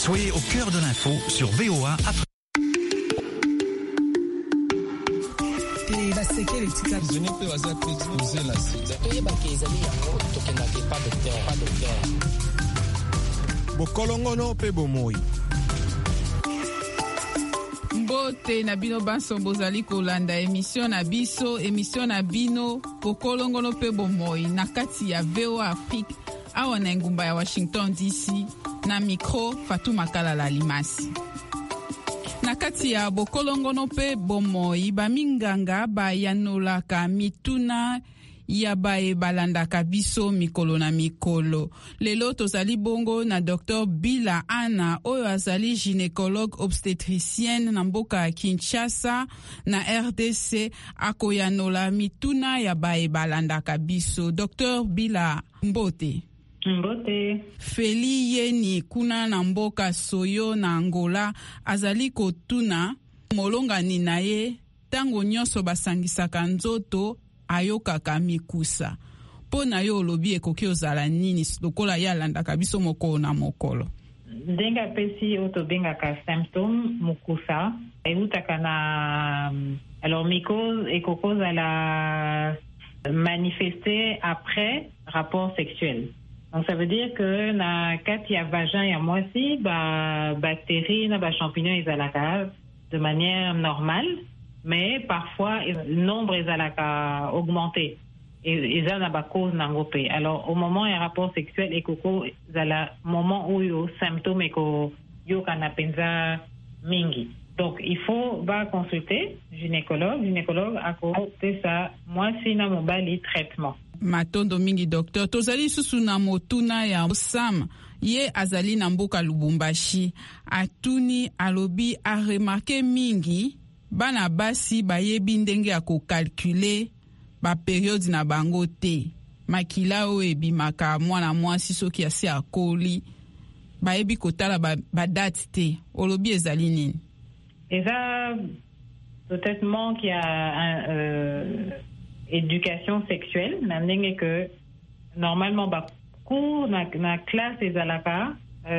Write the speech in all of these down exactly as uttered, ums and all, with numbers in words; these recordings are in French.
Soyez au cœur de l'info sur V O A Afrique. Bokolongono pe bomoi. Mbote na bino banso bozali kolanda émission na biso émission na bino bokolongono pe bomoi na kati ya V O A Afrique awa na ngumba ya Washington D C na micro Fatou Makalala Limasi. Na kati ya bokolongono pe bomoi baminganga bayanolaka mituna ya bae balandaka biso mikolo na mikolo. Lelo tozali bongo na docteur Bila Ana oyo azali gynécologue obstétricienne na mboka ya Kinshasa na R D C akoyanola mituna ya bae balandaka biso. Docteur Bila, mbote. Mbote. Feli Yeni kuna na mboka Soyo na Angola azali kotuna molongani na ye tango nyonso basangisaka nzoto ayokaka mikusa. Po na yo olobi ekoki ozala nini lokola ya landaka biso mokolo na mokolo? Denga pesi otobengaka symptôme mukusa eutaka na alors mycose ekokoza la manifester après rapport sexuel. Donc ça veut dire que na kati ya vagin ya mwasi ba bactéries na ba champignons ezalaka de manière normale, mais parfois le nombre ezalaka augmenté et eza na ba cause nango pe. Alors au moment ya rapport sexuel ekoko zala moment où yo symptômes eko yo kana penza mingi. Donc il faut ba consulter gynécologue, gynécologue akote ça mwasi na mobali traitement. Matondo mingi docteur tozali susu na motuna ya Sam ye azali na mboka Lubumbashi atuni alobi a remarqué mingi bana basi bayebi ndenge ya ko calculer ba période na bango te makila o ebimaka mwana mwasi soki asi akoli bayebi kotala ba, ba date te olobi ezali nini? Eza peut-être manque ya un euh, éducation sexuelle, n'amener que normalement bah cours na, na classe ezalaka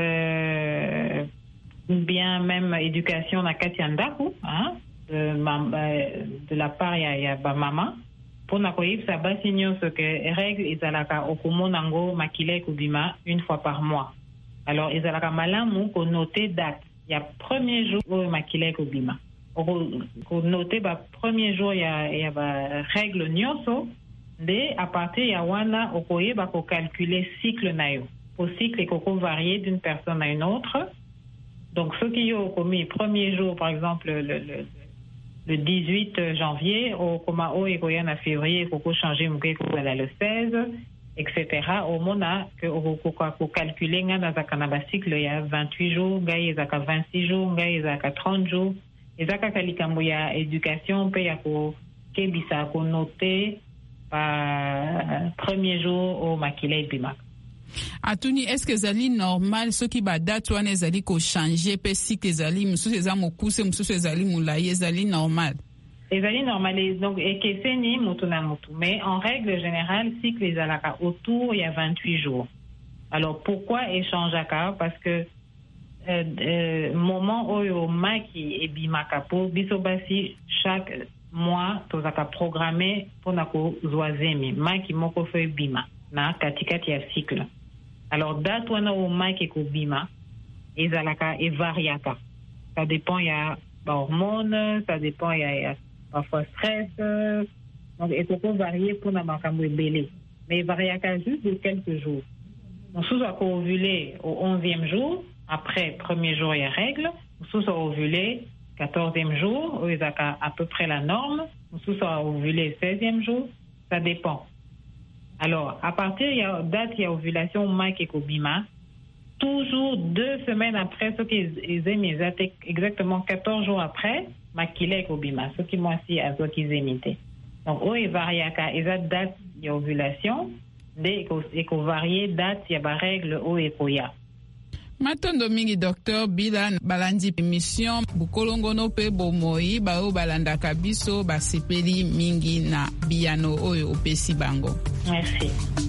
euh, bien même éducation na katiandaku hein de, de la part ya ya ba mama pour na koyib sa basigno ce que règle ezalaka okumonango makile kubima une fois par mois. Alors ezalaka malamu ko noter date ya premier jour au makile kubima. Ko noter ba premier jour ya ya ba règle nyonso de à partir ya wana okoye ba ko calculer cycle na yo. Au cycle ko varier d'une personne à une autre. Donc ceux qui ont commis premier jour par exemple le le, le dix-huit janvier au koma o ekoya na février ko changer muke ko la le seize et cetera. Au mona que ko ko calculer nga na zakana ba cycle ya vingt-huit jours, ngai zaka vingt-six jours, ngai zaka trente jours. Ezaka kalikambo ya éducation pe ya ko kebisa ko noter pa premier jour au makile bima. Atuni est-ce que zali normal ce qui ba date wana ezali ko changer pe si que zali mususu eza mokuse mususu ezali mulaye ezali normal? Ezali normal donc ekeseni mutu na mutu mais en règle générale cycle ezalaka autour il y a vingt-huit jours. Alors pourquoi échangeaka? Parce que Euh, euh, moment oyo maki e bimaka po biso basi chaque mois tozaka programmé pona ko zoazemi maki moko fe bima na katikati ya cycle. Alors date wana o maki ko bima ezalaka e variaka, ça dépend ya ba hormones, ça dépend ya, ya parfois stress, donc et peut varier pona makambo ebele mais variaka juste de quelques jours. On sous a ovulé au onzième jour. Après premier jour il y a règle, nous sommes ovulé quatorzième jour, ils ont à peu près la norme, nous sommes ovulé seizième jour, ça dépend. Alors à partir il y a date il y a ovulation Mike et Kobima, toujours deux semaines après ce qu'ils aiment exactement quatorze jours après Makile et Kobima, ce qui moi aussi à ce qu'ils émitaient. Donc oh il varie à ils ont date il y a ovulation, dès qu'on varie date il y a ba règle oh et koya. Matondo mingi docteur Bila balandi émission bukolongono pe bomoi bao balanda kabiso basepeli mingi na biano oyo opesi bango. Merci.